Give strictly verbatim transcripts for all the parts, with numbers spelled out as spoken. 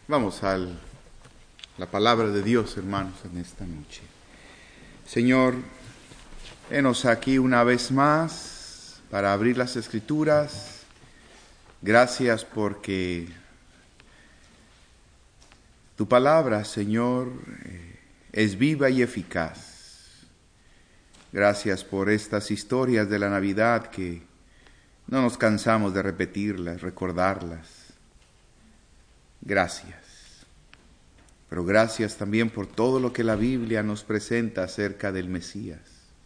Vamos a la palabra de Dios, hermanos, en esta noche. Señor, henos aquí una vez más para abrir las Escrituras. Gracias porque tu palabra, Señor, es viva y eficaz. Gracias por estas historias de la Navidad que no nos cansamos de repetirlas, recordarlas. Gracias. Pero gracias también por todo lo que la Biblia nos presenta acerca del Mesías.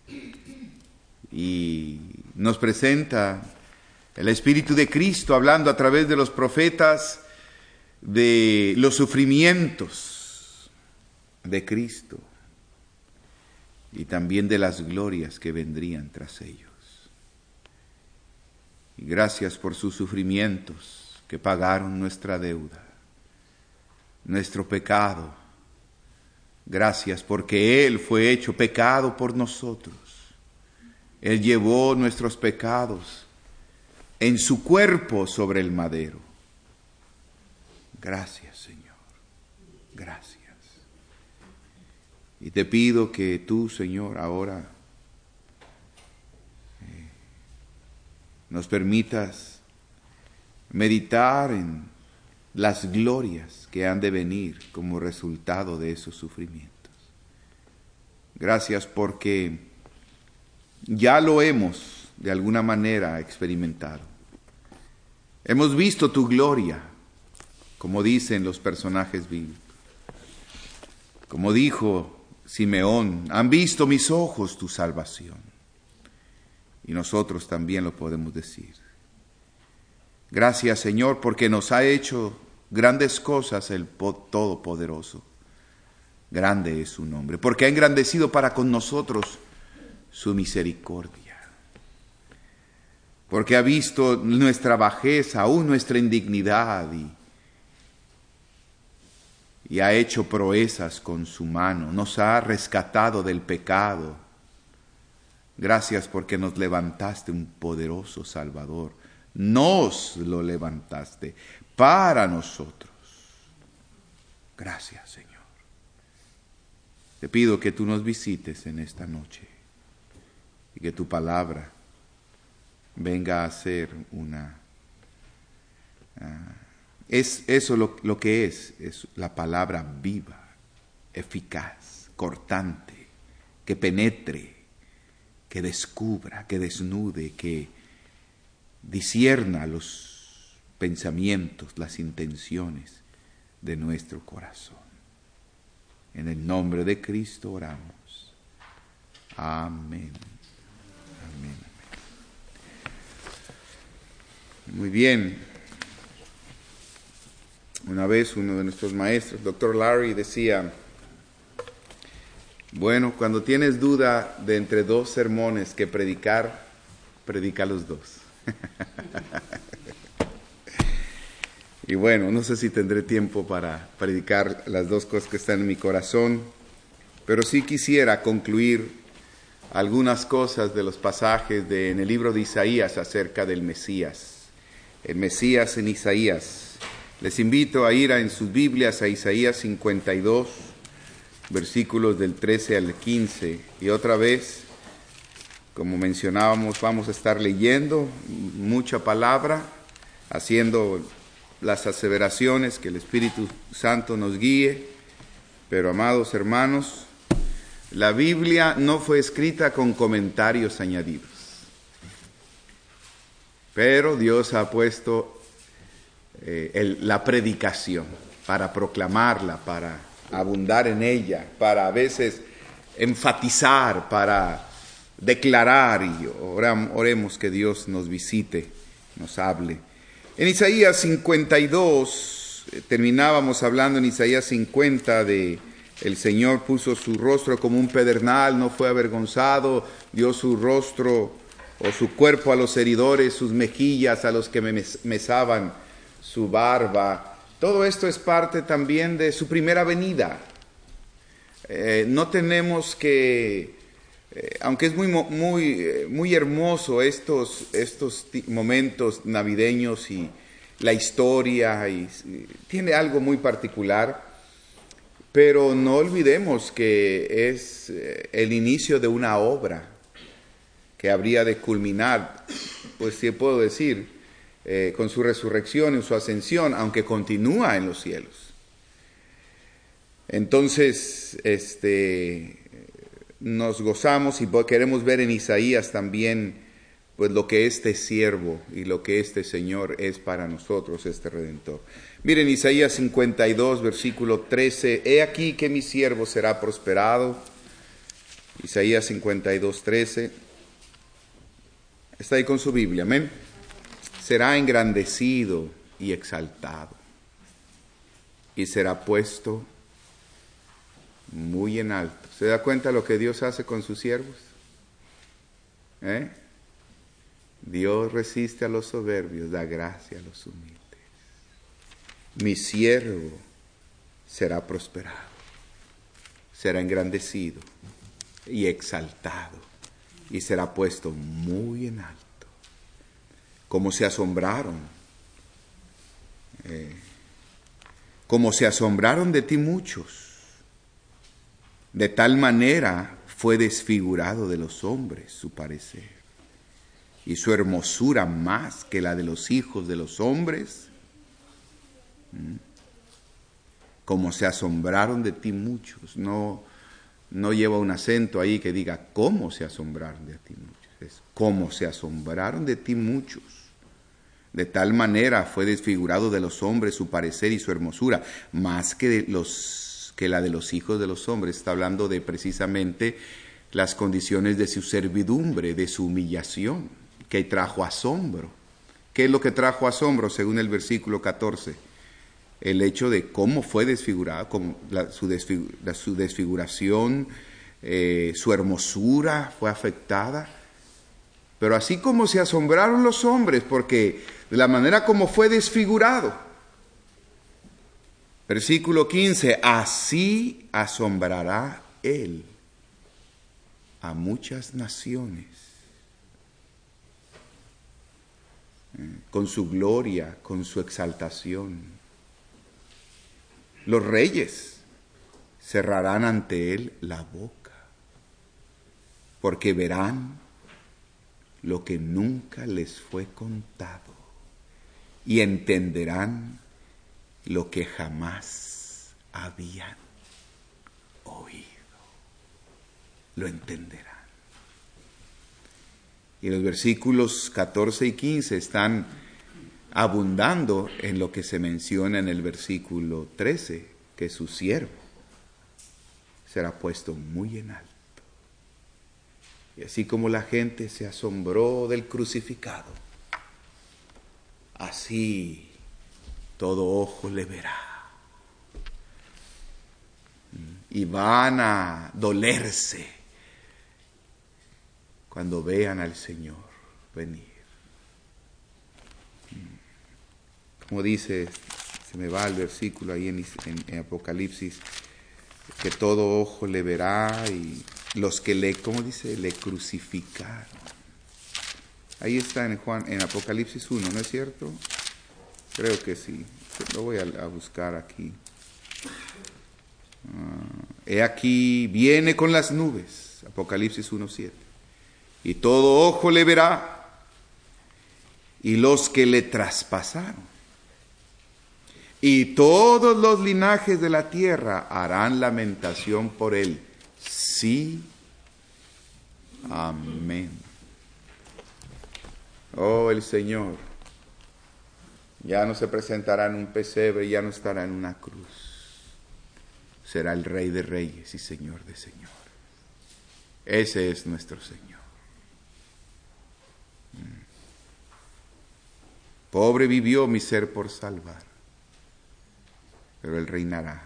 Y nos presenta el Espíritu de Cristo hablando a través de los profetas de los sufrimientos de Cristo y también de las glorias que vendrían tras ellos. Y gracias por sus sufrimientos que pagaron nuestra deuda, nuestro pecado. Gracias porque Él fue hecho pecado por nosotros. Él llevó nuestros pecados en su cuerpo sobre el madero. Gracias, Señor. Gracias. Y te pido que tú, Señor, ahora eh, nos permitas meditar en las glorias que han de venir como resultado de esos sufrimientos. Gracias porque ya lo hemos de alguna manera experimentado. Hemos visto tu gloria, como dicen los personajes bíblicos. Como dijo Simeón, han visto mis ojos tu salvación. Y nosotros también lo podemos decir. Gracias, Señor, porque nos ha hecho grandes cosas el Todopoderoso. Grande es su nombre, porque ha engrandecido para con nosotros su misericordia. Porque ha visto nuestra bajeza, aún nuestra indignidad, y, y ha hecho proezas con su mano. Nos ha rescatado del pecado. Gracias porque nos levantaste un poderoso Salvador. Nos lo levantaste para nosotros. Gracias, Señor. Te pido que tú nos visites en esta noche y que tu palabra venga a ser una... Uh, es eso lo, lo que es, es la palabra viva, eficaz, cortante, que penetre, que descubra, que desnude, que discierna los pensamientos, las intenciones de nuestro corazón. En el nombre de Cristo oramos. Amén. Amén. Muy bien. Una vez uno de nuestros maestros, doctor Larry, decía, bueno, cuando tienes duda de entre dos sermones que predicar, predica los dos. Y bueno, no sé si tendré tiempo para predicar las dos cosas que están en mi corazón, pero sí quisiera concluir algunas cosas de los pasajes de, en el libro de Isaías acerca del Mesías. El Mesías en Isaías. Les invito a ir a, en sus Biblias a Isaías cincuenta y dos, versículos del trece al quince, y otra vez, como mencionábamos, vamos a estar leyendo mucha palabra, haciendo las aseveraciones que el Espíritu Santo nos guíe. Pero, amados hermanos, la Biblia no fue escrita con comentarios añadidos. Pero Dios ha puesto eh, el, la predicación para proclamarla, para abundar en ella, para a veces enfatizar, para declarar, y oramos, oremos que Dios nos visite, nos hable. En Isaías cincuenta y dos, eh, terminábamos hablando en Isaías cincuenta de el Señor puso su rostro como un pedernal, no fue avergonzado, dio su rostro o su cuerpo a los heridores, sus mejillas a los que mesaban su barba. Todo esto es parte también de su primera venida. Eh, no tenemos que, eh, aunque es muy, muy, muy hermoso estos, estos momentos navideños y, la historia, y, y tiene algo muy particular, pero no olvidemos que es el inicio de una obra que habría de culminar, pues si puedo decir, eh, con su resurrección y su ascensión, aunque continúa en los cielos. Entonces, este, nos gozamos y queremos ver en Isaías también pues lo que este siervo y lo que este Señor es para nosotros, este Redentor. Miren Isaías cincuenta y dos, versículo trece, he aquí que mi siervo será prosperado. Isaías cincuenta y dos, trece. Está ahí con su Biblia, amén. Será engrandecido y exaltado, y será puesto muy en alto. ¿Se da cuenta lo que Dios hace con sus siervos? ¿Eh? Dios resiste a los soberbios, da gracia a los humildes. Mi siervo será prosperado, será engrandecido y exaltado, y será puesto muy en alto. Como se asombraron, eh, como se asombraron de ti muchos, de tal manera fue desfigurado de los hombres su parecer, y su hermosura más que la de los hijos de los hombres. Como se asombraron de ti muchos. No, no lleva un acento ahí que diga cómo se asombraron de ti muchos. Es como se asombraron de ti muchos. De tal manera fue desfigurado de los hombres su parecer y su hermosura, más que, de los, que la de los hijos de los hombres. Está hablando de precisamente las condiciones de su servidumbre, de su humillación, que trajo asombro. ¿Qué es lo que trajo asombro según el versículo catorce? El hecho de cómo fue desfigurado, cómo la, su, desfigur, la, su desfiguración, eh, su hermosura fue afectada. Pero así como se asombraron los hombres, porque de la manera como fue desfigurado. Versículo quince, así asombrará él a muchas naciones, con su gloria, con su exaltación. Los reyes cerrarán ante él la boca, porque verán lo que nunca les fue contado y entenderán lo que jamás habían oído. Lo entenderán. Y los versículos catorce y quince están abundando en lo que se menciona en el versículo trece, que su siervo será puesto muy en alto. Y así como la gente se asombró del crucificado, así todo ojo le verá. Y van a dolerse cuando vean al Señor venir. Como dice, se me va el versículo ahí en, en, en Apocalipsis, que todo ojo le verá y los que le, ¿cómo dice? Le crucificaron. Ahí está en Juan, en Apocalipsis uno, ¿no es cierto? Creo que sí. Lo voy a, a buscar aquí. Uh, he aquí, viene con las nubes, Apocalipsis uno, siete. Y todo ojo le verá, y los que le traspasaron. Y todos los linajes de la tierra harán lamentación por él. Sí. Amén. Oh, el Señor ya no se presentará en un pesebre, ya no estará en una cruz. Será el Rey de Reyes y Señor de Señores. Ese es nuestro Señor. Pobre vivió mi ser por salvar, pero Él reinará.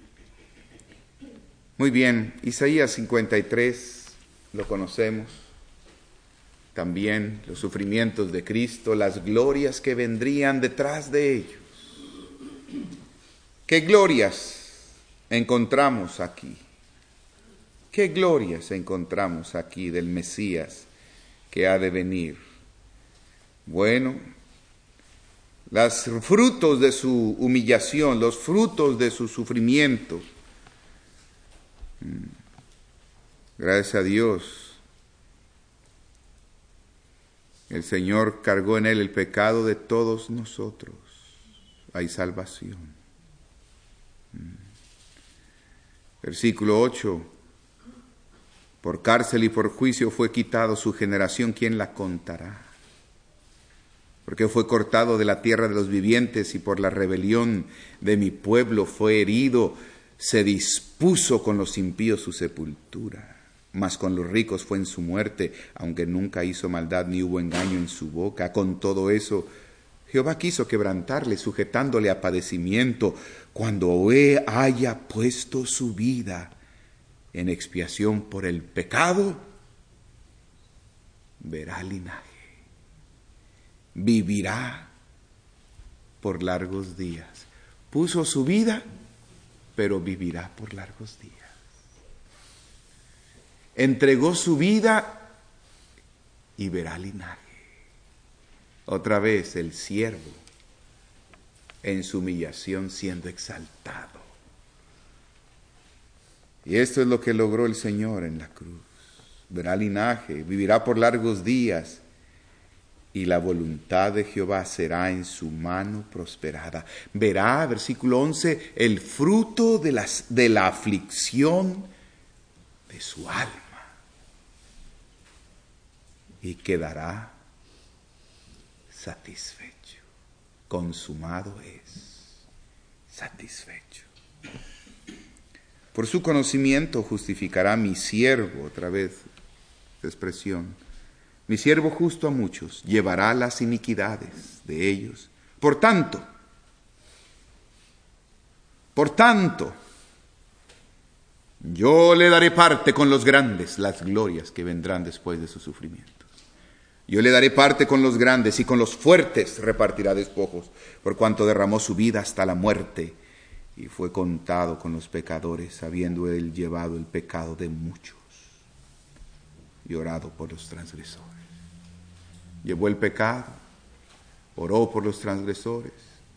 Muy bien, Isaías cincuenta y tres, lo conocemos. También los sufrimientos de Cristo, las glorias que vendrían detrás de ellos. ¿Qué glorias encontramos aquí? ¿Qué glorias encontramos aquí del Mesías que ha de venir? Bueno, los frutos de su humillación, los frutos de su sufrimiento. Gracias a Dios, el Señor cargó en él el pecado de todos nosotros. Hay salvación. Versículo ocho. Por cárcel y por juicio fue quitado su generación, ¿quién la contará? Porque fue cortado de la tierra de los vivientes y por la rebelión de mi pueblo fue herido. Se dispuso con los impíos su sepultura, mas con los ricos fue en su muerte, aunque nunca hizo maldad ni hubo engaño en su boca. Con todo eso, Jehová quiso quebrantarle, sujetándole a padecimiento, cuando él haya puesto su vida en expiación por el pecado, verá linaje, vivirá por largos días. Puso su vida, pero vivirá por largos días. Entregó su vida y verá linaje. Otra vez el siervo en su humillación siendo exaltado. Y esto es lo que logró el Señor en la cruz. Verá linaje, vivirá por largos días, y la voluntad de Jehová será en su mano prosperada. Verá, versículo once, el fruto de, las, de la aflicción de su alma. Y quedará satisfecho. Consumado es, satisfecho. Por su conocimiento justificará mi siervo, otra vez esta expresión, mi siervo justo a muchos, llevará las iniquidades de ellos. Por tanto, por tanto, yo le daré parte con los grandes, las glorias que vendrán después de sus sufrimientos. Yo le daré parte con los grandes y con los fuertes repartirá despojos, por cuanto derramó su vida hasta la muerte y fue contado con los pecadores, habiendo él llevado el pecado de muchos y orado por los transgresores. Llevó el pecado, oró por los transgresores,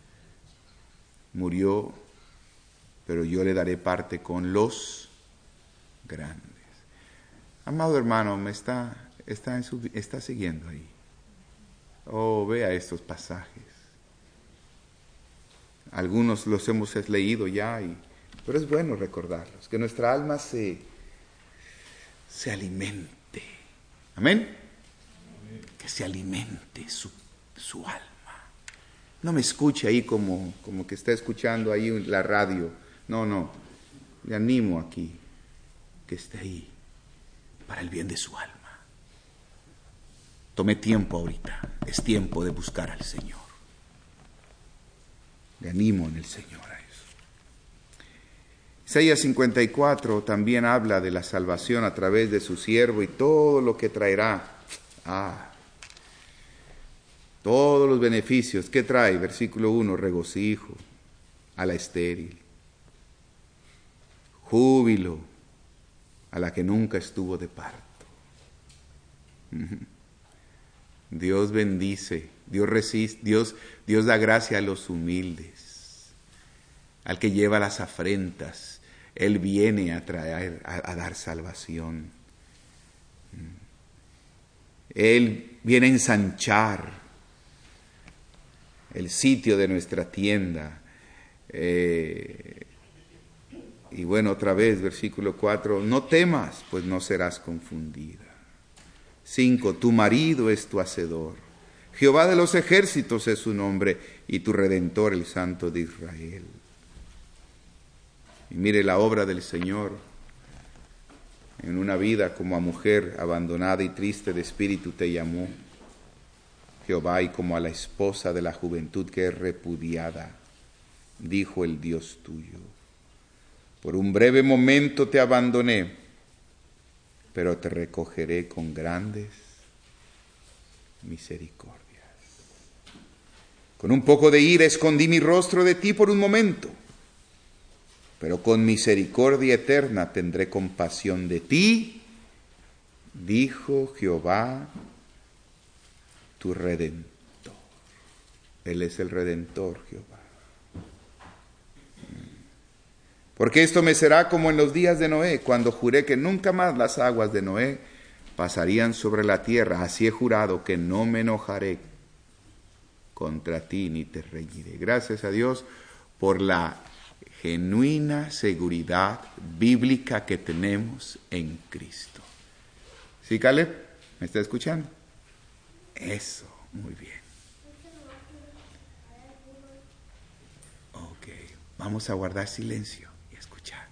murió, pero yo le daré parte con los grandes. Amado hermano, me está, está, en su, está siguiendo ahí. Oh, vea estos pasajes. Algunos los hemos leído ya, y, pero es bueno recordarlos, que nuestra alma se, se alimente. ¿Amén? Que se alimente su, su alma. No me escuche ahí como, como que está escuchando ahí la radio. No, no. Le animo aquí que esté ahí para el bien de su alma. Tome tiempo ahorita. Es tiempo de buscar al Señor. Le animo en el Señor a eso. Isaías cincuenta y cuatro también habla de la salvación a través de su siervo y todo lo que traerá. Ah, todos los beneficios. ¿Qué trae? Versículo uno, regocijo a la estéril, júbilo a la que nunca estuvo de parto. Dios bendice, Dios resiste, Dios, Dios da gracia a los humildes, al que lleva las afrentas. Él viene a traer, a, a dar salvación. Él viene a ensanchar el sitio de nuestra tienda. Eh, y bueno, otra vez, versículo cuatro, no temas, pues no serás confundida. cinco, tu marido es tu hacedor. Jehová de los ejércitos es su nombre, y tu Redentor, el Santo de Israel. Y mire la obra del Señor en una vida como a mujer abandonada y triste de espíritu te llamó Jehová, y como a la esposa de la juventud que es repudiada, dijo el Dios tuyo. Por un breve momento te abandoné, pero te recogeré con grandes misericordias. Con un poco de ira escondí mi rostro de ti por un momento, pero con misericordia eterna tendré compasión de ti, dijo Jehová tu Redentor. Él es el Redentor, Jehová. Porque esto me será como en los días de Noé, cuando juré que nunca más las aguas de Noé pasarían sobre la tierra. Así he jurado que no me enojaré contra ti ni te reñiré. Gracias a Dios por la genuina seguridad bíblica que tenemos en Cristo. ¿Sí, Caleb? ¿Me está escuchando? Eso, muy bien. Ok, vamos a guardar silencio y escuchar.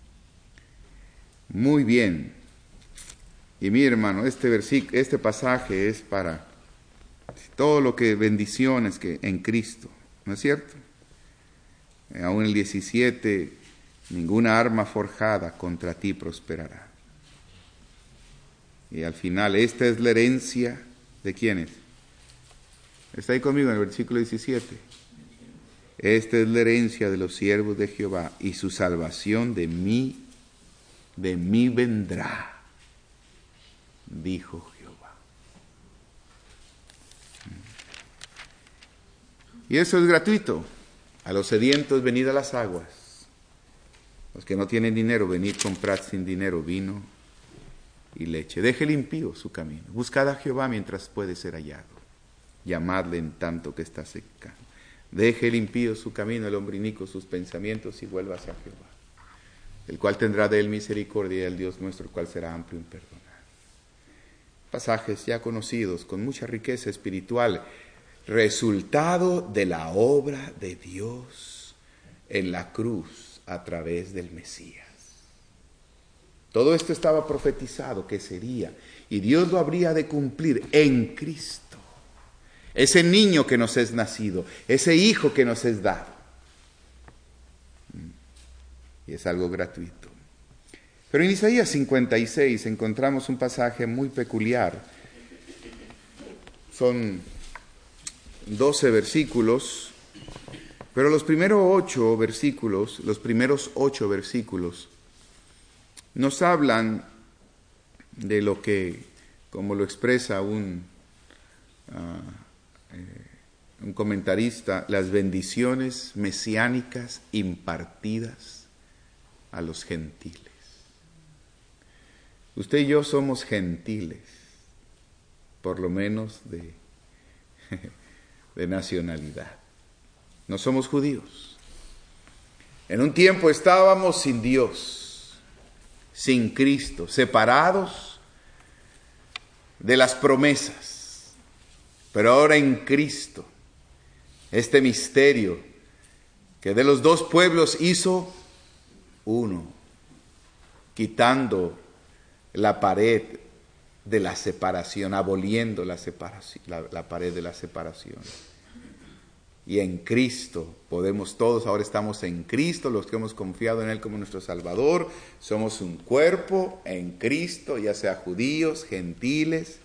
Muy bien. Y mi hermano, este versículo, este pasaje es para todo lo que bendiciones que en Cristo, ¿no es cierto? Aún el diecisiete, ninguna arma forjada contra ti prosperará. Y al final, esta es la herencia de ¿quiénes? Está ahí conmigo en el versículo diecisiete. Esta es la herencia de los siervos de Jehová, y su salvación de mí, de mí vendrá, dijo Jehová. Y eso es gratuito. A los sedientos, venid a las aguas. Los que no tienen dinero, venid, comprad sin dinero vino y leche. Deje el impío su camino. Buscad a Jehová mientras puede ser hallado. Llamadle en tanto que está cercano. Deje el impío su camino, el hombre inicuo sus pensamientos, y vuélvase a Jehová, el cual tendrá de él misericordia, y el Dios nuestro, el cual será amplio en perdonar. Pasajes ya conocidos, con mucha riqueza espiritual, resultado de la obra de Dios en la cruz a través del Mesías. Todo esto estaba profetizado que sería, y Dios lo habría de cumplir en Cristo. Ese niño que nos es nacido, ese hijo que nos es dado. Y es algo gratuito. Pero en Isaías cincuenta y seis encontramos un pasaje muy peculiar. Son doce versículos, pero los primeros ocho versículos, los primeros ocho versículos nos hablan de lo que, como lo expresa un, uh, eh, un comentarista, las bendiciones mesiánicas impartidas a los gentiles. Usted y yo somos gentiles, por lo menos de, de nacionalidad. No somos judíos. En un tiempo estábamos sin Dios, sin Cristo, separados de las promesas. Pero ahora en Cristo, este misterio que de los dos pueblos hizo uno, quitando la pared de la separación, aboliendo la separación, la, la pared de la separación. Y en Cristo podemos todos, ahora estamos en Cristo, los que hemos confiado en Él como nuestro Salvador, somos un cuerpo en Cristo, ya sea judíos, gentiles.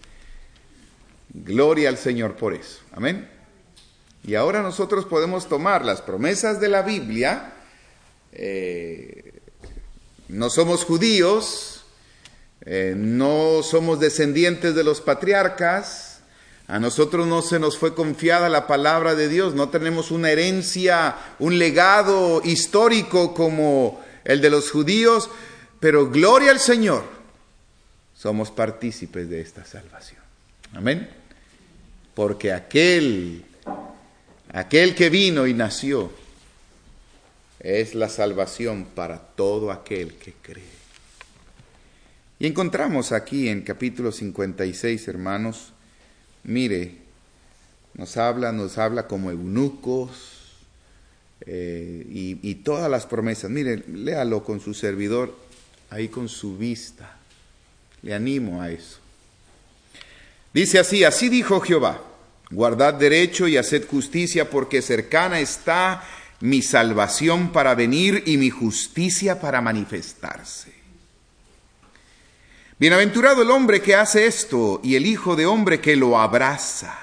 Gloria al Señor por eso. Amén. Y ahora nosotros podemos tomar las promesas de la Biblia. Eh, no somos judíos, eh, no somos descendientes de los patriarcas. A nosotros no se nos fue confiada la palabra de Dios, no tenemos una herencia, un legado histórico como el de los judíos, pero gloria al Señor, somos partícipes de esta salvación. Amén. Porque aquel, aquel que vino y nació es la salvación para todo aquel que cree. Y encontramos aquí en capítulo cincuenta y seis, hermanos, mire, nos habla, nos habla como eunucos eh, y, y todas las promesas. Mire, léalo con su servidor, ahí con su vista. Le animo a eso. Dice así, así dijo Jehová, guardad derecho y haced justicia, porque cercana está mi salvación para venir y mi justicia para manifestarse. Bienaventurado el hombre que hace esto y el hijo de hombre que lo abraza.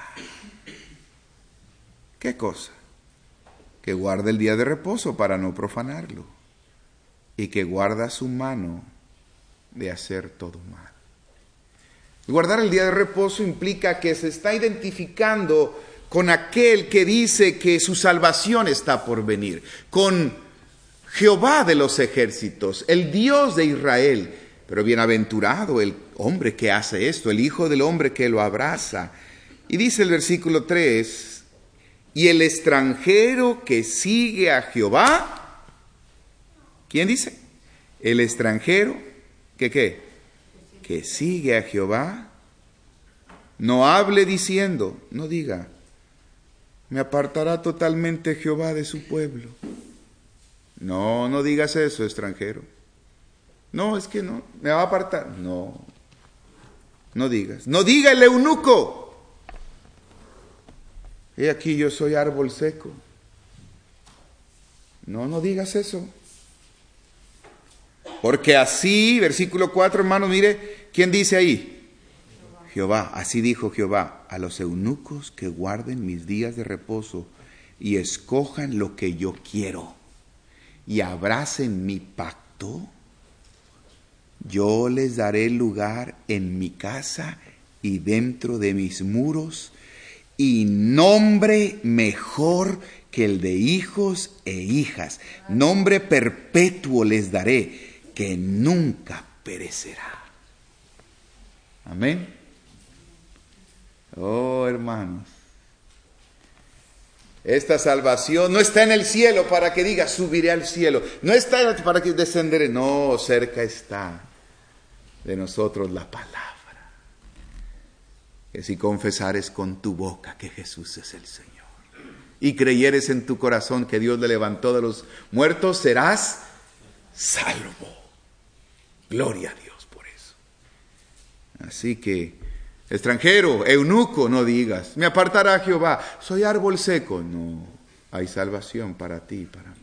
¿Qué cosa? Que guarda el día de reposo para no profanarlo y que guarda su mano de hacer todo mal. Guardar el día de reposo implica que se está identificando con aquel que dice que su salvación está por venir, con Jehová de los ejércitos, el Dios de Israel. Pero bienaventurado el hombre que hace esto, el Hijo del hombre que lo abraza. Y dice el versículo tres, y el extranjero que sigue a Jehová, ¿quién dice? El extranjero que qué, que sigue a Jehová, no hable diciendo, no diga, me apartará totalmente Jehová de su pueblo. No, no digas eso, extranjero. No, es que no, me va a apartar. No, no digas. No diga el eunuco. He aquí yo soy árbol seco. No, no digas eso. Porque así, versículo cuatro, hermanos, mire, ¿quién dice ahí? Jehová, así dijo Jehová, a los eunucos que guarden mis días de reposo y escojan lo que yo quiero y abracen mi pacto, yo les daré lugar en mi casa y dentro de mis muros, y nombre mejor que el de hijos e hijas, nombre perpetuo les daré, que nunca perecerá. Amén. Oh, hermanos, esta salvación no está en el cielo para que diga subiré al cielo, no está para que descenderé, no, cerca está de nosotros la palabra, que si confesares con tu boca que Jesús es el Señor y creyeres en tu corazón que Dios le levantó de los muertos, serás salvo. Gloria a Dios por eso. Así que, extranjero, eunuco, no digas, me apartará Jehová, soy árbol seco. No, hay salvación para ti y para mí.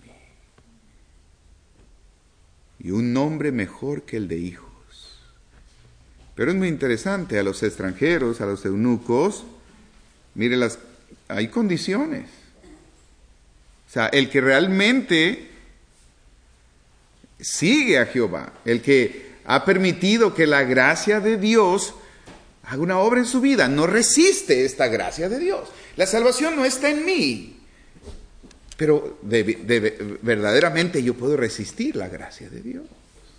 Y un nombre mejor que el de hijos. Pero es muy interesante, a los extranjeros, a los eunucos, mire, las, hay condiciones. O sea, el que realmente sigue a Jehová, el que ha permitido que la gracia de Dios haga una obra en su vida, no resiste esta gracia de Dios. La salvación no está en mí, pero de, de, verdaderamente yo puedo resistir la gracia de Dios.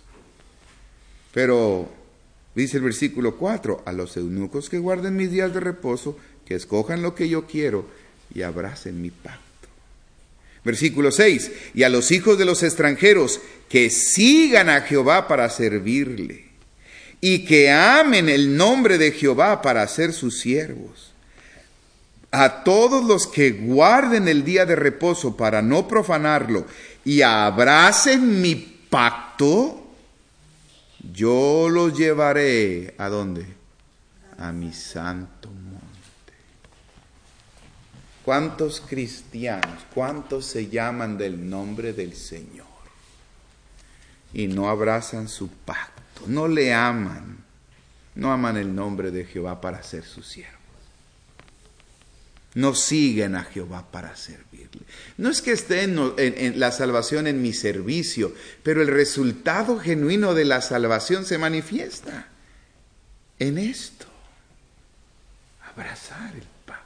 Pero dice el versículo cuatro, a los eunucos que guarden mis días de reposo, que escojan lo que yo quiero y abracen mi pacto. Versículo seis, y a los hijos de los extranjeros que sigan a Jehová para servirle y que amen el nombre de Jehová para ser sus siervos. A todos los que guarden el día de reposo para no profanarlo y abracen mi pacto, yo los llevaré, ¿a dónde? A mi santo monte. ¿Cuántos cristianos, cuántos se llaman del nombre del Señor y no abrazan su pacto, no le aman, no aman el nombre de Jehová para ser sus siervos? No siguen a Jehová para servirle. No es que esté en, en, en la salvación en mi servicio, pero el resultado genuino de la salvación se manifiesta en esto: abrazar el pacto.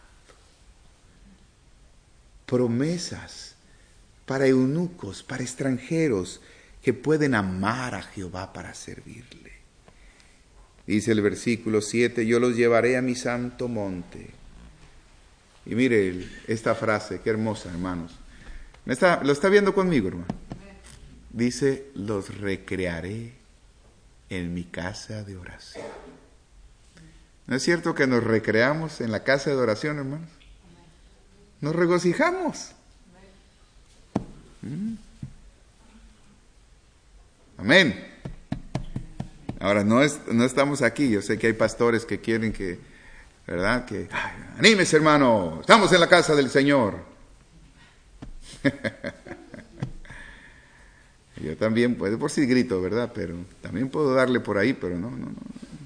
Promesas para eunucos, para extranjeros que pueden amar a Jehová para servirle. Dice el versículo siete, yo los llevaré a mi santo monte. Y mire esta frase, qué hermosa, hermanos. ¿Me está, ¿Lo está viendo conmigo, hermano? Dice, los recrearé en mi casa de oración. ¿No es cierto que nos recreamos en la casa de oración, hermanos? Nos regocijamos. ¿Mm? Amén. Ahora, no, es, no estamos aquí. Yo sé que hay pastores que quieren que, ¿verdad? Que, ay, anímese, hermano, estamos en la casa del Señor. Yo también puedo, por si grito, ¿verdad? Pero también puedo darle por ahí, pero no, no, no.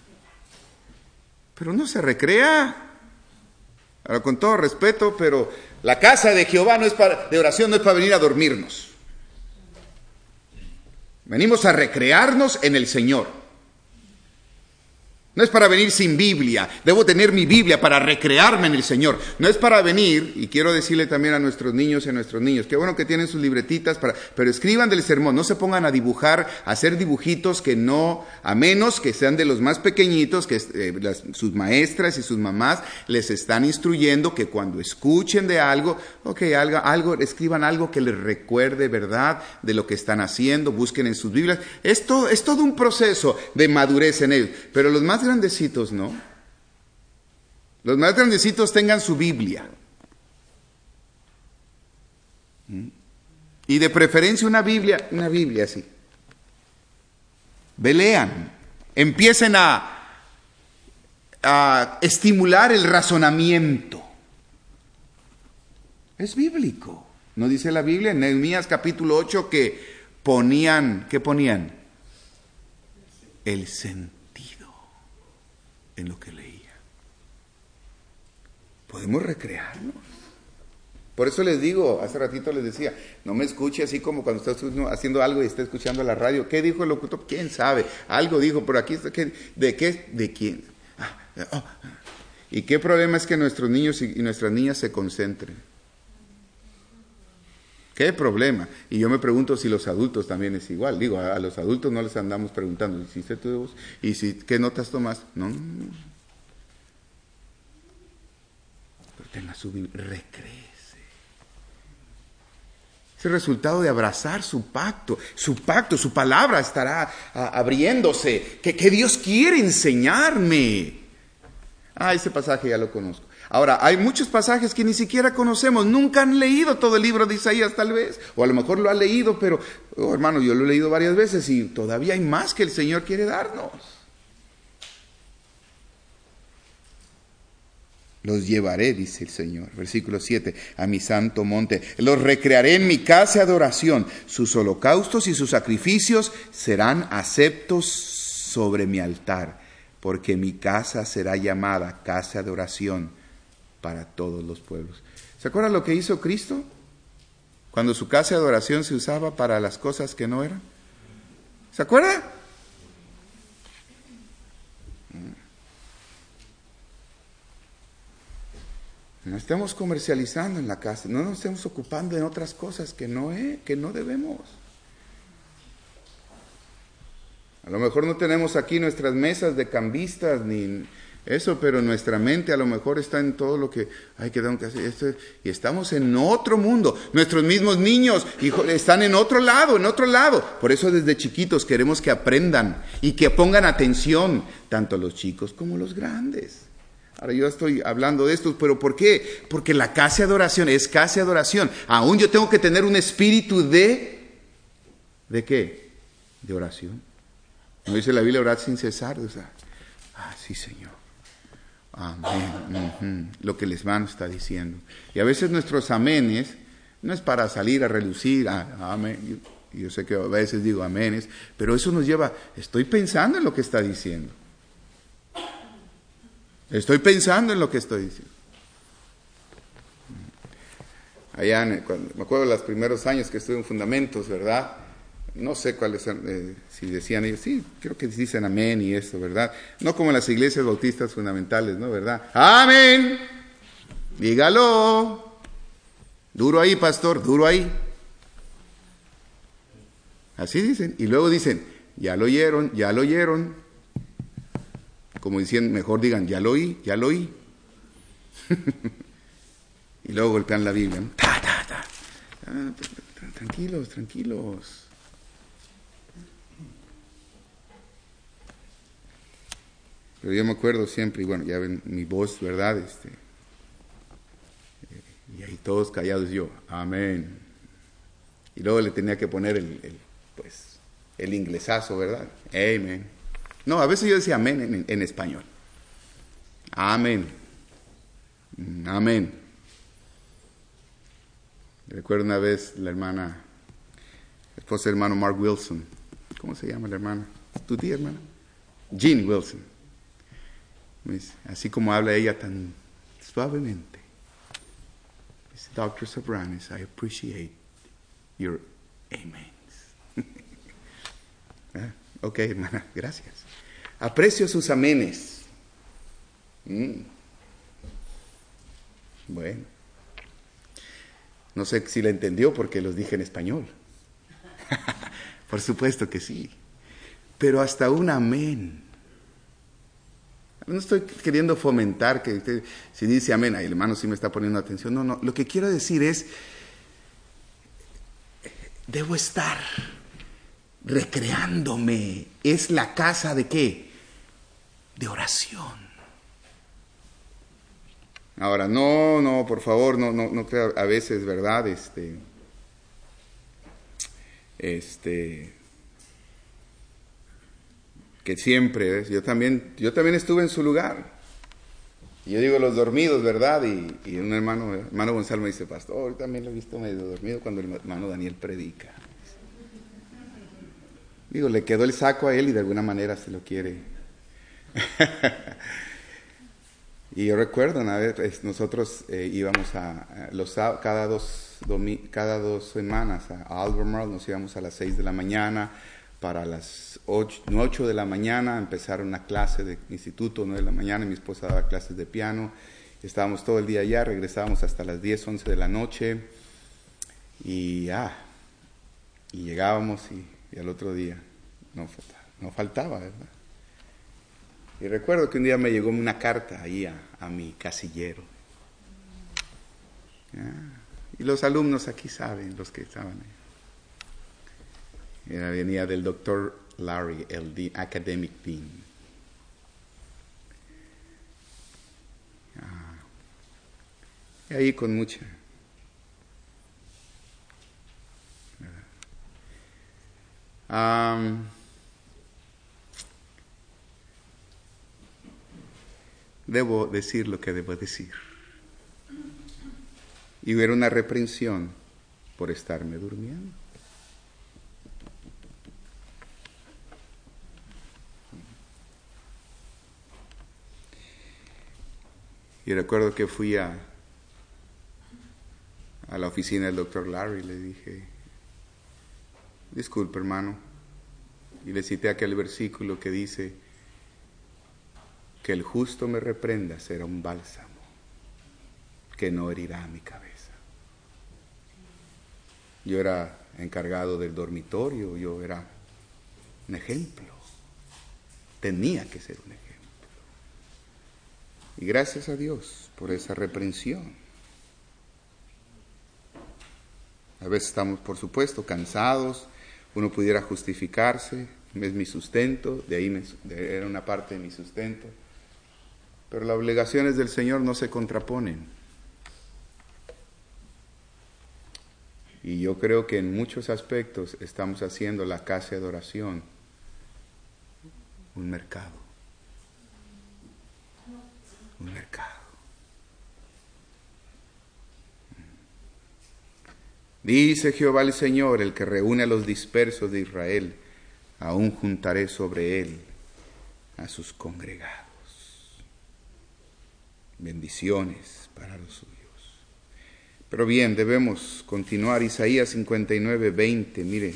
Pero no se recrea. Ahora, con todo respeto, pero la casa de Jehová no es para, de oración no es para venir a dormirnos. Venimos a recrearnos en el Señor. No es para venir sin Biblia. Debo tener mi Biblia para recrearme en el Señor. No es para venir, y quiero decirle también a nuestros niños y a nuestros niños, qué bueno que tienen sus libretitas, para, pero escriban del sermón. No se pongan a dibujar, a hacer dibujitos que no, a menos que sean de los más pequeñitos, que eh, las, sus maestras y sus mamás les están instruyendo que cuando escuchen de algo, ok, algo, algo, escriban algo que les recuerde, ¿verdad?, de lo que están haciendo, busquen en sus Biblias. Es todo, es todo un proceso de madurez en ellos. Pero los más grandecitos, ¿no? Los más grandecitos tengan su Biblia. Y de preferencia una Biblia, una Biblia así. Lean, empiecen a, a estimular el razonamiento. Es bíblico. ¿No dice la Biblia en Nehemías capítulo ocho que ponían, ¿qué ponían? El sentido en lo que leía. Podemos recrearnos. Por eso les digo, hace ratito les decía, no me escuche así como cuando está haciendo algo y está escuchando la radio. ¿Qué dijo el locutor? ¿Quién sabe? Algo dijo, pero aquí está, ¿de qué? ¿De quién? Ah, oh. ¿Y qué problema es que nuestros niños y nuestras niñas se concentren? ¿Qué problema? Y yo me pregunto si los adultos también es igual. Digo, a, a los adultos no les andamos preguntando, ¿hiciste tu voz? ¿Y si, qué notas tomas? No, no, no. Pero tenga su Biblia, recréese. Es el resultado de abrazar su pacto. Su pacto, su palabra estará a, abriéndose. ¿Qué, ¿Qué Dios quiere enseñarme? Ah, ese pasaje ya lo conozco. Ahora, hay muchos pasajes que ni siquiera conocemos, nunca han leído todo el libro de Isaías tal vez, o a lo mejor lo han leído, pero, oh, hermano, yo lo he leído varias veces y todavía hay más que el Señor quiere darnos. Los llevaré, dice el Señor, versículo siete, a mi santo monte, los recrearé en mi casa de adoración, sus holocaustos y sus sacrificios serán aceptos sobre mi altar, porque mi casa será llamada casa de oración para todos los pueblos. ¿Se acuerdan lo que hizo Cristo? Cuando su casa de adoración se usaba para las cosas que no eran. ¿Se acuerdan? No estemos comercializando en la casa, no nos estemos ocupando en otras cosas que no, es, que no debemos. A lo mejor no tenemos aquí nuestras mesas de cambistas ni eso, pero nuestra mente a lo mejor está en todo lo que hay que dar que hacer esto, y estamos en otro mundo. Nuestros mismos niños hijo, están en otro lado, en otro lado. Por eso desde chiquitos queremos que aprendan y que pongan atención, tanto los chicos como los grandes. Ahora yo estoy hablando de esto, pero ¿por qué? Porque la casa de adoración es casa de adoración. Aún yo tengo que tener un espíritu de, ¿de qué? De oración. ¿No dice la Biblia orar sin cesar? O sea, ah, sí, Señor. Amén. Uh-huh. Lo que el hermano está diciendo. Y a veces nuestros amenes no es para salir a relucir. Ah, amén. Yo, yo sé que a veces digo amenes, pero eso nos lleva, estoy pensando en lo que está diciendo. Estoy pensando en lo que estoy diciendo. Allá, en, cuando, me acuerdo de los primeros años que estuve en Fundamentos, ¿verdad? No sé cuáles, eh, si decían ellos, sí, creo que dicen amén y eso, ¿verdad? No como en las iglesias bautistas fundamentales, ¿no? ¿Verdad? Amén. Dígalo. Duro ahí, pastor, duro ahí. Así dicen. Y luego dicen, ya lo oyeron, ya lo oyeron. Como dicen, mejor digan, ya lo oí, ya lo oí. Y luego golpean la Biblia, ¿no? Ta, ta, ta. Ah, tranquilos, tranquilos. Pero yo me acuerdo siempre, y bueno, ya ven mi voz, ¿verdad? Este, y ahí todos callados yo, amén. Y luego le tenía que poner el, el pues, el inglesazo, ¿verdad? Amén. No, a veces yo decía amén en, en español. Amén. Amén. Recuerdo una vez la hermana, esposa del hermano Mark Wilson. ¿Cómo se llama la hermana? ¿Tu tía, hermana? Jean Wilson. Así como habla ella tan suavemente. Dice, doctor Sobranes, I appreciate your amens. ah, ok, hermana, gracias. Aprecio sus amenes. Mm. Bueno. No sé si la entendió porque los dije en español. Por supuesto que sí. Pero hasta un amén. No estoy queriendo fomentar que usted, si dice amén, ay, el hermano sí me está poniendo atención. No, no. Lo que quiero decir es, debo estar recreándome. Es la casa de ¿qué? De oración. Ahora, no, no, por favor, no, no, no crea, a veces, ¿verdad? Este, este, que siempre, ¿ves? yo también, yo también estuve en su lugar. Y yo digo los dormidos, ¿verdad? Y, y un hermano, hermano Gonzalo me dice, pastor, también lo he visto medio dormido cuando el hermano Daniel predica. Digo, le quedó el saco a él y de alguna manera se lo quiere. Y yo recuerdo una vez, nosotros eh, íbamos a, los, cada, dos, domi, cada dos semanas a Albemarle, nos íbamos a las seis de la mañana, para las ocho de la mañana empezar una clase de instituto, nueve de la mañana, mi esposa daba clases de piano, estábamos todo el día allá, regresábamos hasta las diez, once de la noche, y, ah, y llegábamos y, y al otro día no, no faltaba, ¿verdad? Y recuerdo que un día me llegó una carta ahí a, a mi casillero. Ah, y los alumnos aquí saben, los que estaban ahí. Era, venía del doctor Larry, el de, academic dean. Ah, y ahí con mucha... Um, Debo decir lo que debo decir. Y hubiera una reprensión por estarme durmiendo. Y recuerdo que fui a, a la oficina del doctor Larry y le dije, disculpe hermano, y le cité aquel versículo que dice, que el justo me reprenda será un bálsamo que no herirá a mi cabeza. Yo era encargado del dormitorio, yo era un ejemplo. Tenía que ser un ejemplo. Y gracias a Dios por esa reprensión. A veces estamos, por supuesto, cansados, uno pudiera justificarse, es mi sustento, de ahí me, de, era una parte de mi sustento. Pero las obligaciones del Señor no se contraponen. Y yo creo que en muchos aspectos estamos haciendo la casa de oración un mercado. Un mercado. Dice Jehová el Señor, el que reúne a los dispersos de Israel, aún juntaré sobre él a sus congregados. Bendiciones para los suyos. Pero bien, debemos continuar. Isaías cincuenta y nueve, veinte, mire.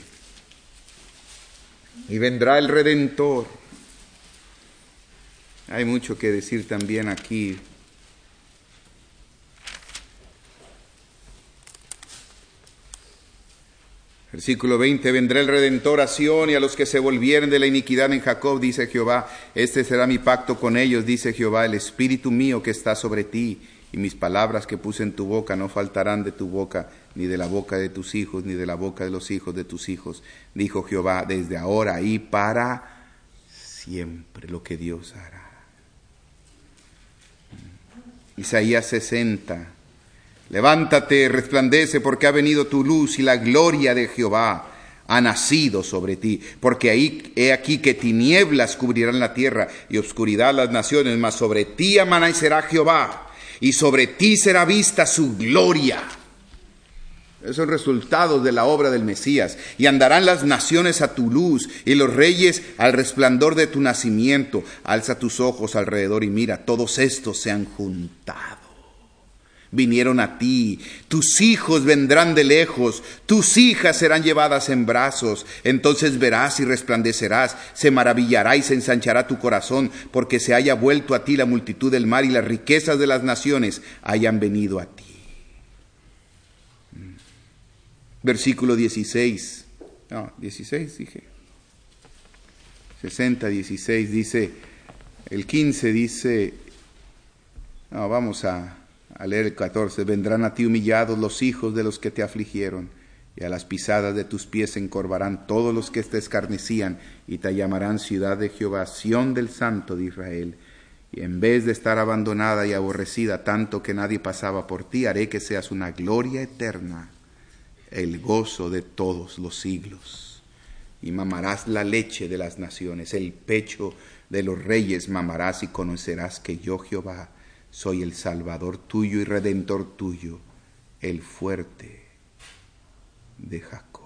Y vendrá el Redentor. Hay mucho que decir también aquí. Versículo veinte, vendrá el Redentor a Sión y a los que se volvieren de la iniquidad en Jacob, dice Jehová, este será mi pacto con ellos, dice Jehová, el espíritu mío que está sobre ti y mis palabras que puse en tu boca no faltarán de tu boca, ni de la boca de tus hijos, ni de la boca de los hijos de tus hijos, dijo Jehová, desde ahora y para siempre lo que Dios hará. Isaías sesenta, levántate, resplandece, porque ha venido tu luz y la gloria de Jehová ha nacido sobre ti. Porque ahí he aquí que tinieblas cubrirán la tierra y obscuridad las naciones, mas sobre ti amanecerá Jehová y sobre ti será vista su gloria. Esos son resultados de la obra del Mesías. Y andarán las naciones a tu luz y los reyes al resplandor de tu nacimiento. Alza tus ojos alrededor y mira, todos estos se han juntado. vinieron a ti. Tus hijos vendrán de lejos, tus hijas serán llevadas en brazos. Entonces verás y resplandecerás, se maravillará y se ensanchará tu corazón, porque se haya vuelto a ti la multitud del mar y las riquezas de las naciones hayan venido a ti. Versículo dieciséis. No, dieciséis dije. sesenta, dieciséis dice, el quince dice, no, vamos a, a leer el catorce. Vendrán a ti humillados los hijos de los que te afligieron, y a las pisadas de tus pies se encorvarán todos los que te escarnecían, y te llamarán ciudad de Jehová, Sión del Santo de Israel. Y en vez de estar abandonada y aborrecida tanto que nadie pasaba por ti, haré que seas una gloria eterna, el gozo de todos los siglos. Y mamarás la leche de las naciones, el pecho de los reyes mamarás, y conocerás que yo, Jehová, soy el Salvador tuyo y Redentor tuyo, el fuerte de Jacob.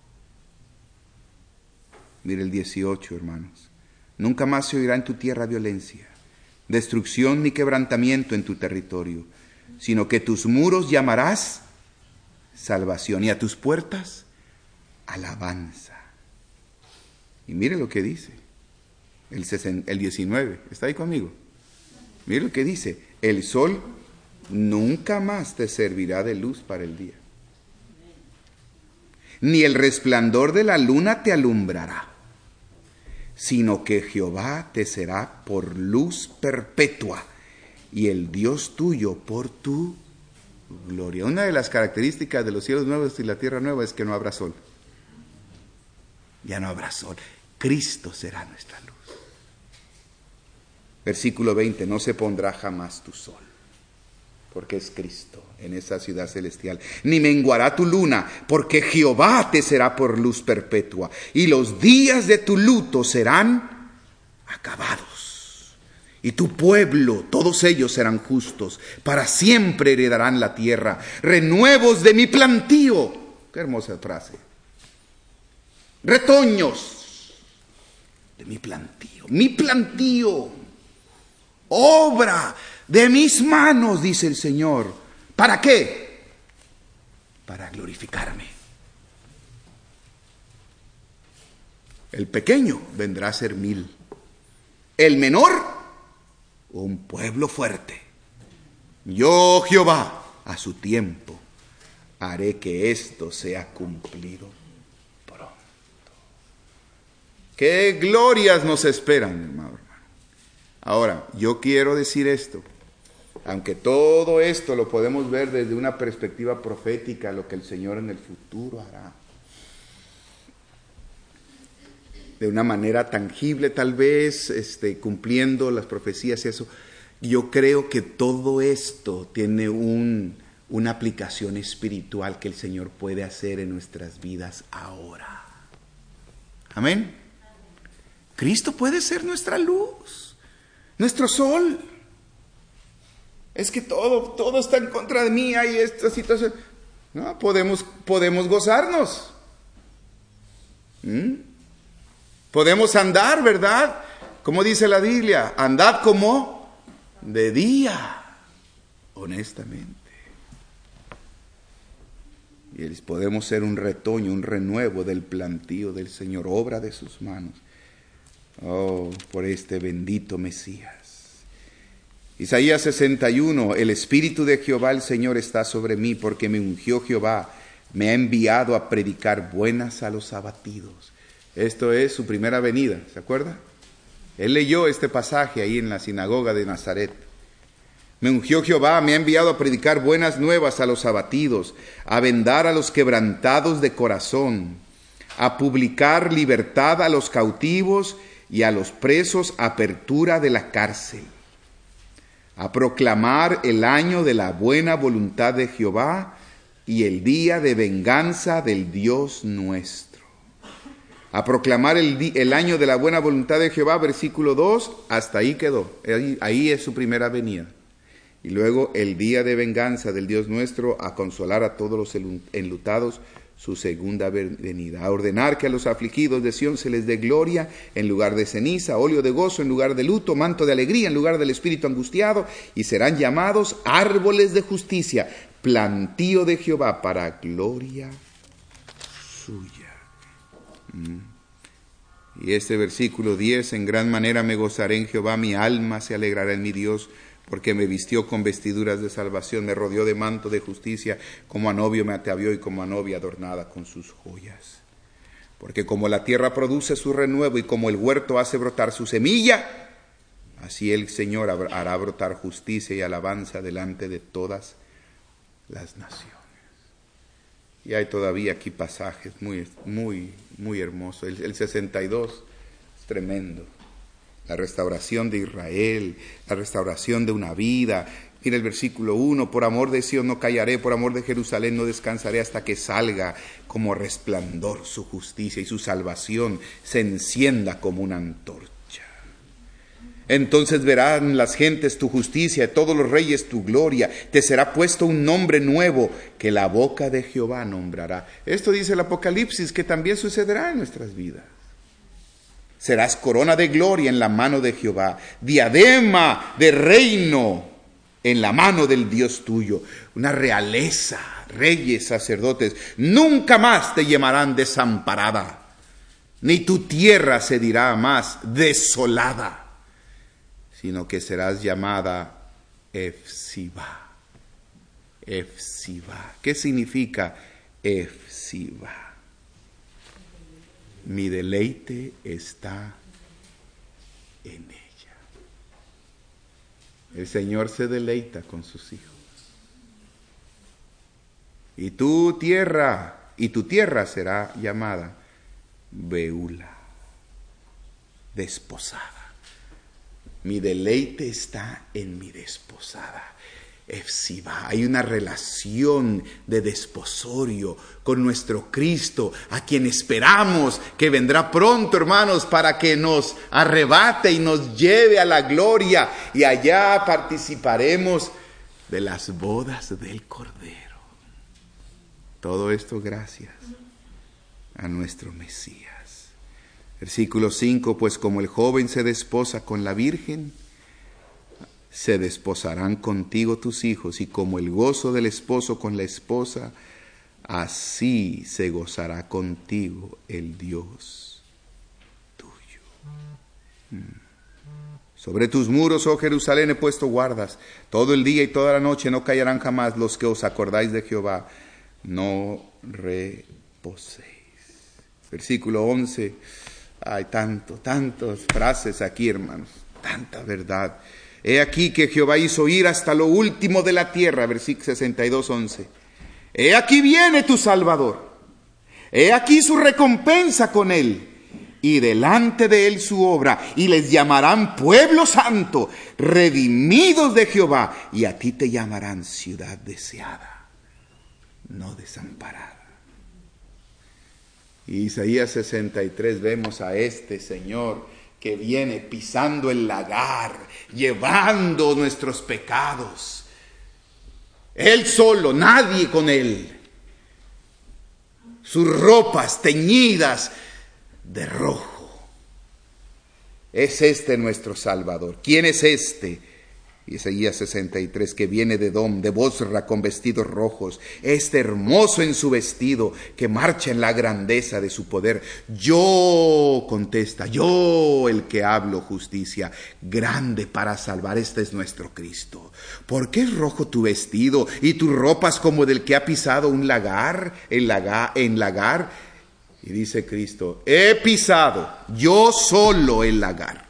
Mire el dieciocho, hermanos. Nunca más se oirá en tu tierra violencia, destrucción ni quebrantamiento en tu territorio, sino que tus muros llamarás salvación y a tus puertas alabanza. Y mire lo que dice el, el diecinueve, ¿está ahí conmigo? Mire lo que dice, el sol nunca más te servirá de luz para el día, ni el resplandor de la luna te alumbrará, sino que Jehová te será por luz perpetua y el Dios tuyo por tu gloria. Una de las características de los cielos nuevos y la tierra nueva es que no habrá sol. Ya no habrá sol. Cristo será nuestra luz. Versículo veinte, no se pondrá jamás tu sol, porque es Cristo en esa ciudad celestial. Ni menguará tu luna, porque Jehová te será por luz perpetua, y los días de tu luto serán acabados. Y tu pueblo, todos ellos serán justos, para siempre heredarán la tierra. Renuevos de mi plantío. Qué hermosa frase. Retoños de mi plantío. Mi plantío. Obra de mis manos, dice el Señor. ¿Para qué? Para glorificarme. El pequeño vendrá a ser mil. El menor, un pueblo fuerte. Yo, Jehová, a su tiempo, haré que esto sea cumplido pronto. ¡Qué glorias nos esperan, hermano! Ahora, yo quiero decir esto, aunque todo esto lo podemos ver desde una perspectiva profética, lo que el Señor en el futuro hará, de una manera tangible tal vez, este, cumpliendo las profecías y eso, yo creo que todo esto tiene un, una aplicación espiritual que el Señor puede hacer en nuestras vidas ahora. Amén. Cristo puede ser nuestra luz, nuestro sol. Es que todo, todo está en contra de mí, hay esta situación. No, podemos, podemos gozarnos. ¿Mm? Podemos andar, ¿verdad? Como dice la Biblia, andad como de día, honestamente. Y podemos ser un retoño, un renuevo del plantío del Señor, obra de sus manos. Oh, por este bendito Mesías. Isaías sesenta y uno, el Espíritu de Jehová el Señor está sobre mí, porque me ungió Jehová, me ha enviado a predicar buenas a los abatidos. Esto es su primera venida, ¿se acuerda? Él leyó este pasaje ahí en la sinagoga de Nazaret. Me ungió Jehová, me ha enviado a predicar buenas nuevas a los abatidos, a vendar a los quebrantados de corazón, a publicar libertad a los cautivos y a los presos apertura de la cárcel, a proclamar el año de la buena voluntad de Jehová y el día de venganza del Dios nuestro. A proclamar el, el año de la buena voluntad de Jehová, versículo dos, hasta ahí quedó. Ahí, ahí es su primera venida. Y luego el día de venganza del Dios nuestro, a consolar a todos los enlutados, su segunda venida, a ordenar que a los afligidos de Sión se les dé gloria en lugar de ceniza, óleo de gozo en lugar de luto, manto de alegría en lugar del espíritu angustiado, y serán llamados árboles de justicia, plantío de Jehová para gloria suya. Mm. Y este versículo diez, en gran manera me gozaré en Jehová, mi alma se alegrará en mi Dios, porque me vistió con vestiduras de salvación, me rodeó de manto de justicia, como a novio me atavió y como a novia adornada con sus joyas. Porque como la tierra produce su renuevo y como el huerto hace brotar su semilla, así el Señor hará brotar justicia y alabanza delante de todas las naciones. Y hay todavía aquí pasajes muy, muy, muy hermosos. El, el sesenta y dos es tremendo. La restauración de Israel, la restauración de una vida. Mira el versículo uno, por amor de Sion no callaré, por amor de Jerusalén no descansaré hasta que salga como resplandor su justicia y su salvación se encienda como una antorcha. Entonces verán las gentes tu justicia, todos los reyes tu gloria, te será puesto un nombre nuevo que la boca de Jehová nombrará. Esto dice el Apocalipsis, que también sucederá en nuestras vidas. Serás corona de gloria en la mano de Jehová, diadema de reino en la mano del Dios tuyo. Una realeza, reyes, sacerdotes, nunca más te llamarán desamparada, ni tu tierra se dirá más desolada, sino que serás llamada Efsiba. Efsiba. ¿Qué significa Efsiba? Mi deleite está en ella. El Señor se deleita con sus hijos. Y tu tierra, y tu tierra será llamada Beula, desposada. Mi deleite está en mi desposada. Efsiba. Hay una relación de desposorio con nuestro Cristo, a quien esperamos que vendrá pronto, hermanos, para que nos arrebate y nos lleve a la gloria, y allá participaremos de las bodas del Cordero. Todo esto gracias a nuestro Mesías. Versículo cinco, pues como el joven se desposa con la virgen, se desposarán contigo tus hijos, y como el gozo del esposo con la esposa, así se gozará contigo el Dios tuyo. Mm. Sobre tus muros, oh Jerusalén, he puesto guardas. Todo el día y toda la noche no callarán jamás los que os acordáis de Jehová. No reposéis. Versículo once. Hay tanto, tantas frases aquí, hermanos. Tanta verdad. He aquí que Jehová hizo ir hasta lo último de la tierra, versículo sesenta y dos, once. He aquí viene tu Salvador. He aquí su recompensa con él, y delante de él su obra, y les llamarán pueblo santo, redimidos de Jehová, y a ti te llamarán ciudad deseada, no desamparada. Y Isaías sesenta y tres, vemos a este Señor que viene pisando el lagar, llevando nuestros pecados. Él solo, nadie con él. Sus ropas teñidas de rojo. Es este nuestro Salvador. ¿Quién es este? Isaías sesenta y tres, que viene de Edom, de Bosra, con vestidos rojos, este hermoso en su vestido, que marcha en la grandeza de su poder. Yo, contesta, yo el que hablo justicia, grande para salvar, este es nuestro Cristo. ¿Por qué es rojo tu vestido y tus ropas como del que ha pisado un lagar, en lagar, en lagar? Y dice Cristo, he pisado yo solo el lagar.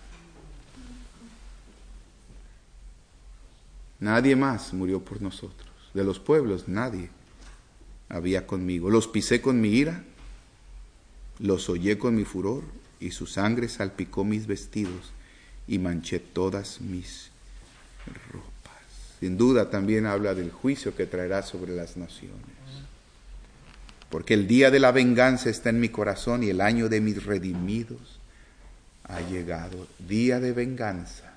Nadie más murió por nosotros. De los pueblos nadie había conmigo. Los pisé con mi ira, los hollé con mi furor, y su sangre salpicó mis vestidos y manché todas mis ropas. Sin duda también habla del juicio que traerá sobre las naciones. Porque el día de la venganza está en mi corazón, y el año de mis redimidos ha llegado. Día de venganza,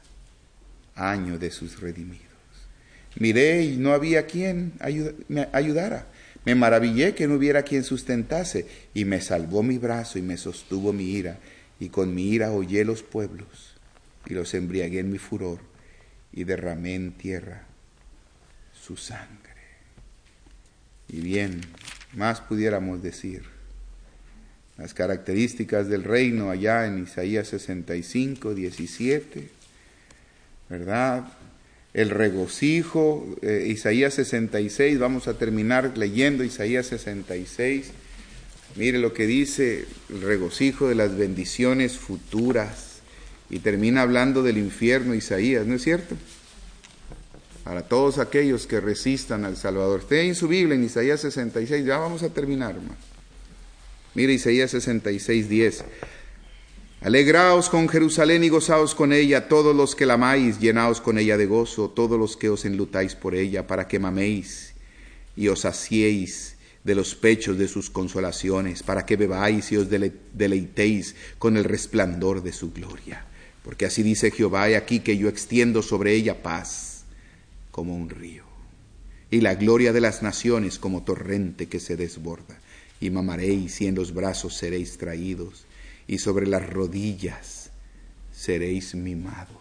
año de sus redimidos. Miré y no había quien me ayudara. Me maravillé que no hubiera quien sustentase, y me salvó mi brazo y me sostuvo mi ira, y con mi ira hollé los pueblos, y los embriagué en mi furor, y derramé en tierra su sangre. Y bien, más pudiéramos decir. Las características del reino allá en Isaías sesenta y cinco, diecisiete, ¿verdad? El regocijo, eh, Isaías sesenta y seis, vamos a terminar leyendo Isaías sesenta y seis. Mire lo que dice el regocijo de las bendiciones futuras. Y termina hablando del infierno Isaías, ¿no es cierto? Para todos aquellos que resistan al Salvador. Esté en su Biblia en Isaías sesenta y seis, ya vamos a terminar, hermano. Mire Isaías sesenta y seis, diez. Alegraos con Jerusalén y gozaos con ella, todos los que la amáis, llenaos con ella de gozo, todos los que os enlutáis por ella, para que maméis y os saciéis de los pechos de sus consolaciones, para que bebáis y os dele- deleitéis con el resplandor de su gloria. Porque así dice Jehová, he aquí que yo extiendo sobre ella paz como un río, y la gloria de las naciones como torrente que se desborda. Y mamaréis y en los brazos seréis traídos, y sobre las rodillas seréis mimados.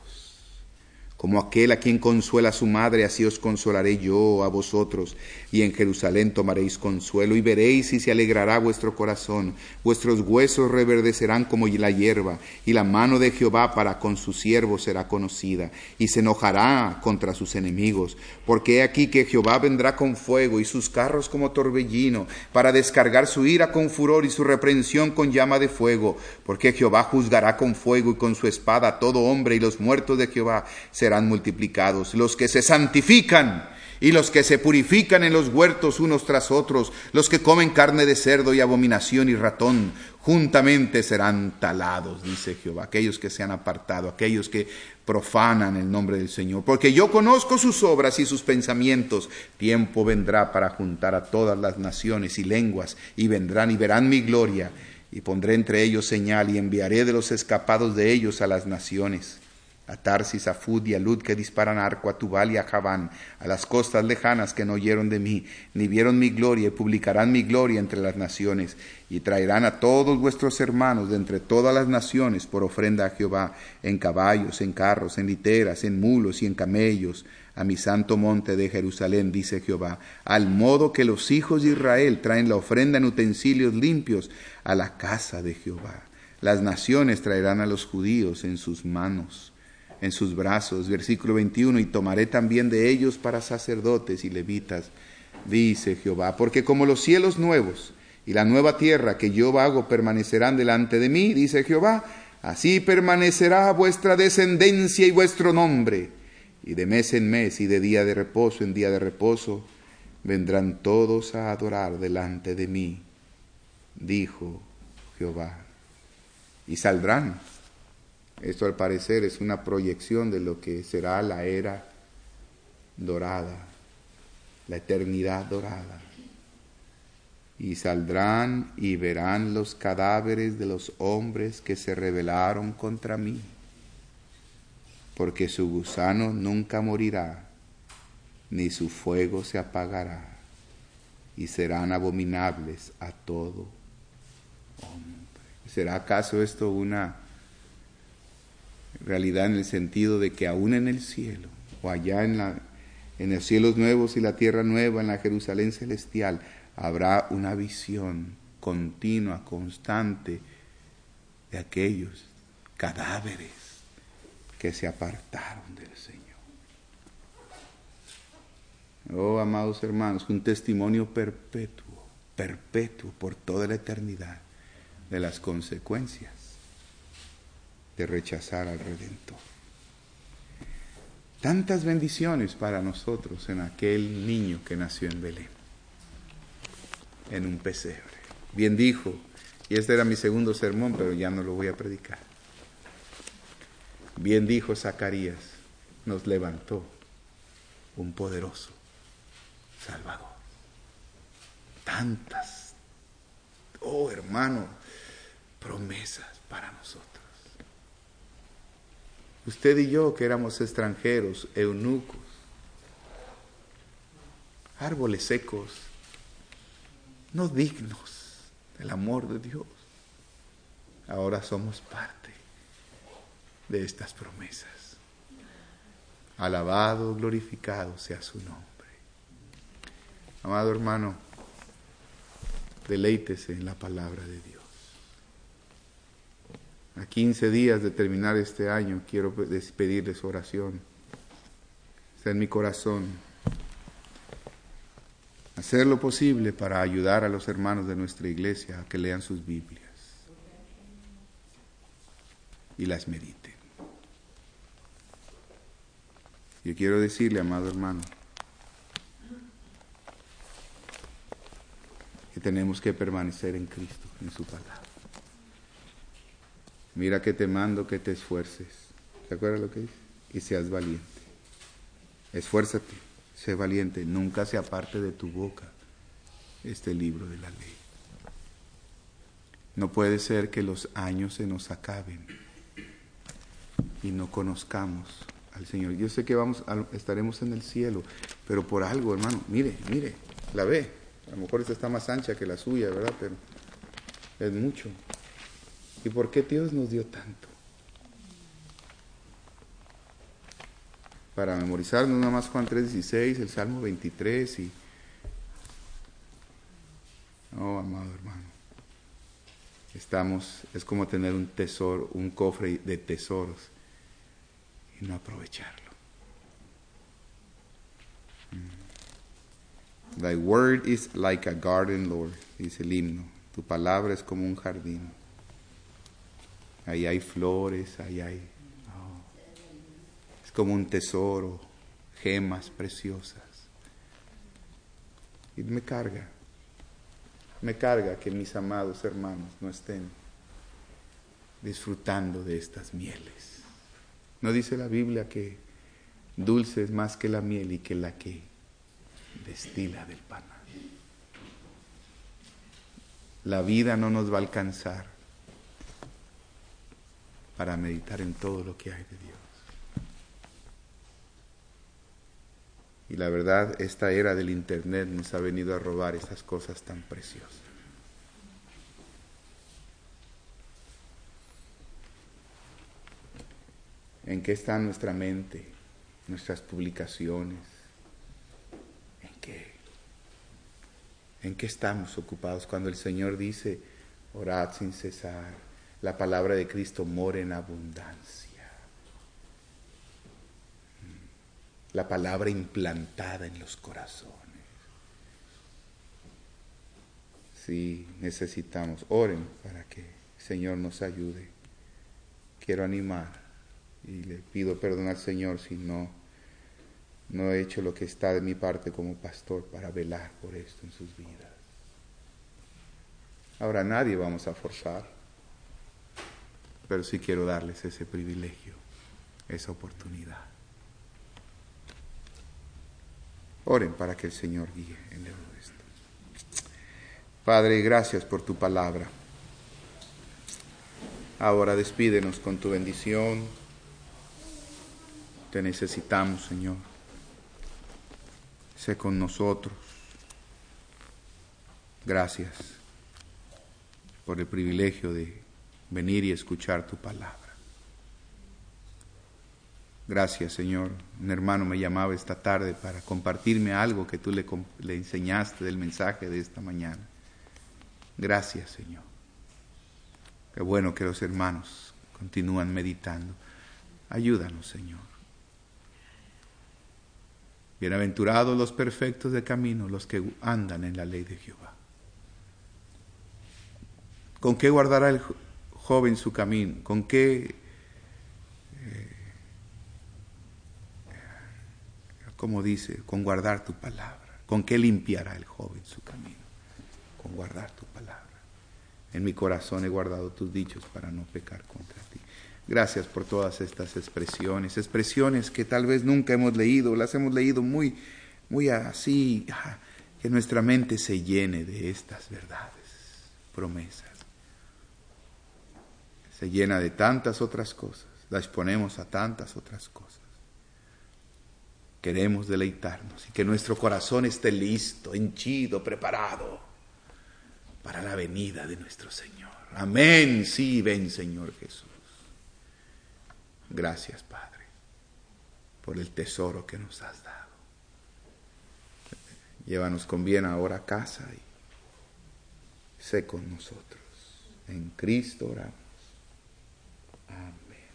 Como aquel a quien consuela su madre, así os consolaré yo a vosotros, y en Jerusalén tomaréis consuelo, y veréis y se alegrará vuestro corazón. Vuestros huesos reverdecerán como la hierba, y la mano de Jehová para con sus siervos será conocida, y se enojará contra sus enemigos. Porque he aquí que Jehová vendrá con fuego, y sus carros como torbellino, para descargar su ira con furor y su reprensión con llama de fuego. Porque Jehová juzgará con fuego y con su espada a todo hombre, y los muertos de Jehová serán serán multiplicados. Los que se santifican y los que se purifican en los huertos unos tras otros, los que comen carne de cerdo y abominación y ratón, juntamente serán talados, dice Jehová. Aquellos que se han apartado, aquellos que profanan el nombre del Señor. Porque yo conozco sus obras y sus pensamientos. Tiempo vendrá para juntar a todas las naciones y lenguas, y vendrán y verán mi gloria, y pondré entre ellos señal, y enviaré de los escapados de ellos a las naciones. A Tarsis, a Fud y a Lud que disparan arco, a Tubal y a Javán, a las costas lejanas que no oyeron de mí, ni vieron mi gloria, y publicarán mi gloria entre las naciones, y traerán a todos vuestros hermanos de entre todas las naciones por ofrenda a Jehová, en caballos, en carros, en literas, en mulos y en camellos, a mi santo monte de Jerusalén, dice Jehová, al modo que los hijos de Israel traen la ofrenda en utensilios limpios a la casa de Jehová. Las naciones traerán a los judíos en sus manos, en sus brazos. Versículo veintiuno, y tomaré también de ellos para sacerdotes y levitas, dice Jehová, porque como los cielos nuevos y la nueva tierra que yo hago permanecerán delante de mí, dice Jehová, así permanecerá vuestra descendencia y vuestro nombre, y de mes en mes y de día de reposo en día de reposo vendrán todos a adorar delante de mí, dijo Jehová. Y saldrán. Esto al parecer es una proyección de lo que será la era dorada, la eternidad dorada. Y saldrán y verán los cadáveres de los hombres que se rebelaron contra mí, porque su gusano nunca morirá, ni su fuego se apagará, y serán abominables a todo hombre. ¿Será acaso esto una realidad en el sentido de que aún en el cielo, o allá en, la, en los cielos nuevos y la tierra nueva, en la Jerusalén celestial, habrá una visión continua, constante, de aquellos cadáveres que se apartaron del Señor? Oh, amados hermanos, un testimonio perpetuo, perpetuo por toda la eternidad de las consecuencias de rechazar al Redentor. Tantas bendiciones para nosotros en aquel niño que nació en Belén, en un pesebre. Bien dijo, y este era mi segundo sermón, pero ya no lo voy a predicar. Bien dijo Zacarías, nos levantó un poderoso Salvador. Tantas, oh hermano, promesas para nosotros. Usted y yo, que éramos extranjeros, eunucos, árboles secos, no dignos del amor de Dios, ahora somos parte de estas promesas. Alabado, glorificado sea su nombre. Amado hermano, deleítese en la palabra de Dios. A quince días de terminar este año, quiero pedirles oración. Está en mi corazón hacer lo posible para ayudar a los hermanos de nuestra iglesia a que lean sus Biblias y las mediten. Yo quiero decirle, amado hermano, que tenemos que permanecer en Cristo, en su palabra. Mira que te mando que te esfuerces. ¿Te acuerdas lo que dice? Y seas valiente. Esfuérzate, sé valiente. Nunca se aparte de tu boca este libro de la ley. No puede ser que los años se nos acaben y no conozcamos al Señor. Yo sé que vamos a, estaremos en el cielo, pero por algo, hermano, mire, mire, la ve. A lo mejor esta está más ancha que la suya, ¿verdad? Pero es mucho. ¿Y por qué Dios nos dio tanto? Para memorizarnos nada más Juan tres dieciséis, el Salmo veintitrés y... Oh, amado hermano, estamos, es como tener un tesoro, un cofre de tesoros y no aprovecharlo. Mm. Thy word is like a garden, Lord, dice el himno. Tu palabra es como un jardín. Ahí hay flores, ahí hay... Oh, es como un tesoro, gemas preciosas. Y me carga, me carga que mis amados hermanos no estén disfrutando de estas mieles. ¿No dice la Biblia que dulce es más que la miel y que la que destila del panal? La vida no nos va a alcanzar para meditar en todo lo que hay de Dios. Y la verdad, esta era del internet nos ha venido a robar esas cosas tan preciosas. ¿En qué está nuestra mente, nuestras publicaciones? ¿En qué? ¿En qué estamos ocupados cuando el Señor dice, orad sin cesar? La palabra de Cristo mora en abundancia. La palabra implantada en los corazones. Sí, necesitamos, oren para que el Señor nos ayude. Quiero animar y le pido perdón al Señor si no, no he hecho lo que está de mi parte como pastor para velar por esto en sus vidas. Ahora nadie vamos a forzar. Pero sí quiero darles ese privilegio, esa oportunidad. Oren para que el Señor guíe en esto. Padre, gracias por tu palabra. Ahora despídenos con tu bendición. Te necesitamos, Señor. Sé con nosotros. Gracias por el privilegio de venir y escuchar tu palabra. Gracias, Señor. Un hermano me llamaba esta tarde para compartirme algo que tú le, le enseñaste del mensaje de esta mañana. Gracias, Señor. Qué bueno que los hermanos continúan meditando. Ayúdanos, Señor. Bienaventurados los perfectos de camino, los que andan en la ley de Jehová. ¿Con qué guardará el joven su camino? ¿Con qué, eh, como dice, con guardar tu palabra? ¿Con qué limpiará el joven su camino? Con guardar tu palabra. En mi corazón he guardado tus dichos para no pecar contra ti. Gracias por todas estas expresiones, expresiones que tal vez nunca hemos leído, las hemos leído muy, muy así, que nuestra mente se llene de estas verdades, promesas. Se llena de tantas otras cosas, la exponemos a tantas otras cosas. Queremos deleitarnos y que nuestro corazón esté listo, henchido, preparado para la venida de nuestro Señor. Amén. Sí, ven, Señor Jesús. Gracias, Padre, por el tesoro que nos has dado. Llévanos con bien ahora a casa y sé con nosotros. En Cristo oramos. Amén.